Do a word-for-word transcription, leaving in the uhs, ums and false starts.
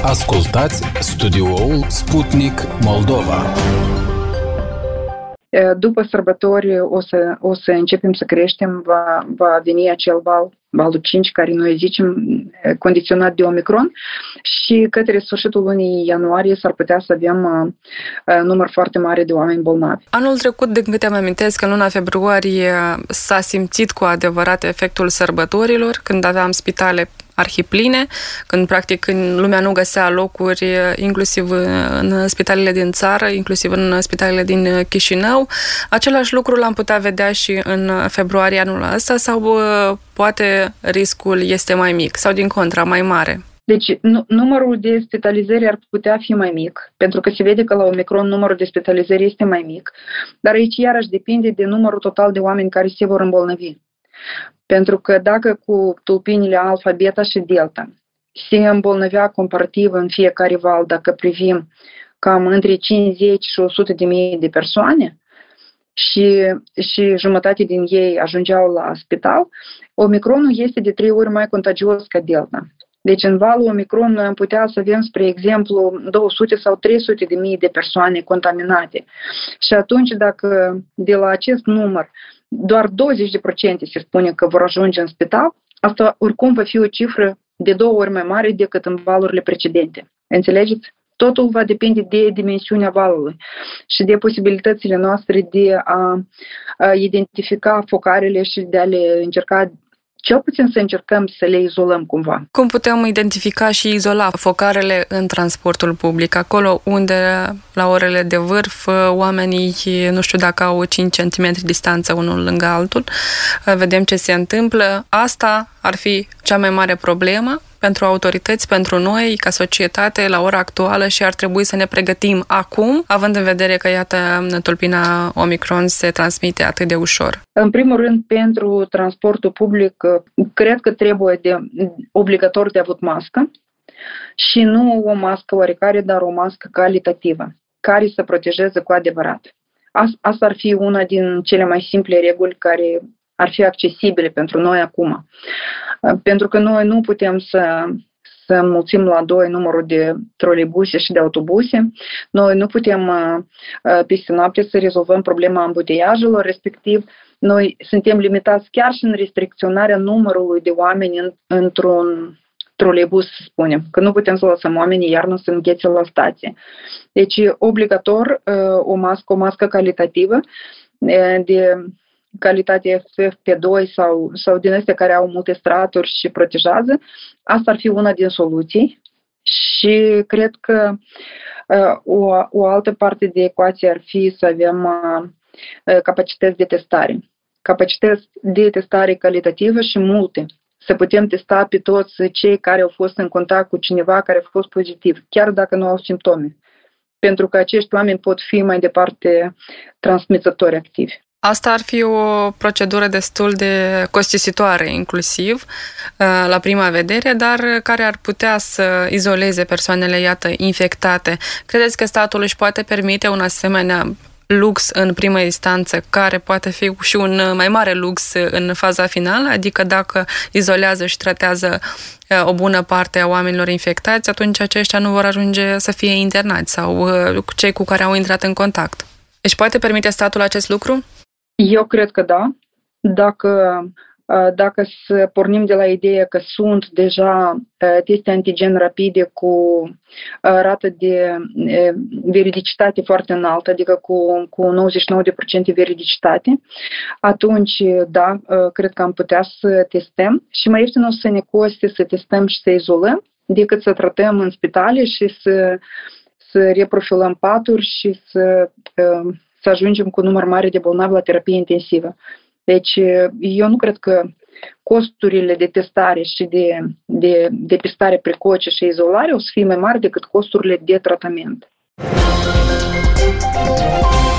Ascultați Studioul Sputnik Moldova. După sărbători o să, o să începem să creștem, va, va veni acel val, valul cinci, care noi zicem condiționat de Omicron, și către sfârșitul lunii ianuarie s-ar putea să avem uh, număr foarte mare de oameni bolnavi. Anul trecut, de câte îmi amintesc, în luna februarie s-a simțit cu adevărat efectul sărbătorilor, când aveam spitale arhipline, când practic în lumea nu găsea locuri, inclusiv în spitalele din țară, inclusiv în spitalele din Chișinău. Același lucru l-am putea vedea și în februarie anul ăsta, sau poate riscul este mai mic sau din contra mai mare? Deci numărul de spitalizări ar putea fi mai mic, pentru că se vede că la Omicron numărul de spitalizări este mai mic, dar aici iarăși depinde de numărul total de oameni care se vor îmbolnăvi. Pentru că dacă cu tulpinile alfa, beta și delta se îmbolnăvea comparativ în fiecare val, dacă privim cam între cincizeci și o sută de mii de persoane și, și jumătate din ei ajungeau la spital, Omicronul este de trei ori mai contagios ca delta. Deci în valul Omicron noi am putea să avem, spre exemplu, două sute sau trei sute de mii de persoane contaminate. Și atunci dacă de la acest număr doar douăzeci la sută se spune că vor ajunge în spital, asta oricum va fi o cifră de două ori mai mare decât în valurile precedente. Înțelegeți? Totul va depinde de dimensiunea valului și de posibilitățile noastre de a, a identifica focarele și de a le încerca, cel puțin să încercăm să le izolăm cumva. Cum putem identifica și izola focarele în transportul public? Acolo unde, la orele de vârf, oamenii, nu știu dacă au cinci centimetri distanță unul lângă altul, vedem ce se întâmplă. Asta ar fi cea mai mare problemă pentru autorități, pentru noi, ca societate, la ora actuală, și ar trebui să ne pregătim acum, având în vedere că, iată, tulpina Omicron se transmite atât de ușor. În primul rând, pentru transportul public, cred că trebuie de obligatoriu de avut mască și nu o mască oarecare, dar o mască calitativă, care să protejeze cu adevărat. Asta ar fi una din cele mai simple reguli care ar fi accesibile pentru noi acum. Pentru că noi nu putem să, să înmulțim la doi numărul de troleibuse și de autobuse. Noi nu putem peste noapte să rezolvăm problema ambuteiajelor, respectiv noi suntem limitați chiar și în restricționarea numărului de oameni în, într-un troleibus, să spunem, că nu putem să lăsăm oamenii iarna să înghețe la stație. Deci, obligator o mască, o mască calitativă de calitate F F P doi sau, sau din astea care au multe straturi și protejează. Asta ar fi una din soluții și cred că uh, o, o altă parte de ecuație ar fi să avem uh, capacități de testare. Capacități de testare calitativă și multe. Să putem testa pe toți cei care au fost în contact cu cineva care a fost pozitiv, chiar dacă nu au simptome. Pentru că acești oameni pot fi mai departe transmițători activi. Asta ar fi o procedură destul de costisitoare, inclusiv, la prima vedere, dar care ar putea să izoleze persoanele, iată, infectate. Credeți că statul își poate permite un asemenea lux în primă instanță, care poate fi și un mai mare lux în faza finală? Adică dacă izolează și tratează o bună parte a oamenilor infectați, atunci aceștia nu vor ajunge să fie internați sau cei cu care au intrat în contact. Își poate permite statul acest lucru? Eu cred că da. Dacă, dacă să pornim de la ideea că sunt deja teste antigen rapide cu rată de veridicitate foarte înaltă, adică cu, cu nouăzeci și nouă la sută veridicitate, atunci, da, cred că am putea să testăm și mai ieftin o să ne coste să testăm și să izolăm decât să tratăm în spitale și să, să reprofilăm paturi și să... să ajungem cu număr mare de bolnavi la terapie intensivă. Deci, eu nu cred că costurile de testare și de, de depistare precoce și izolare o să fie mai mari decât costurile de tratament.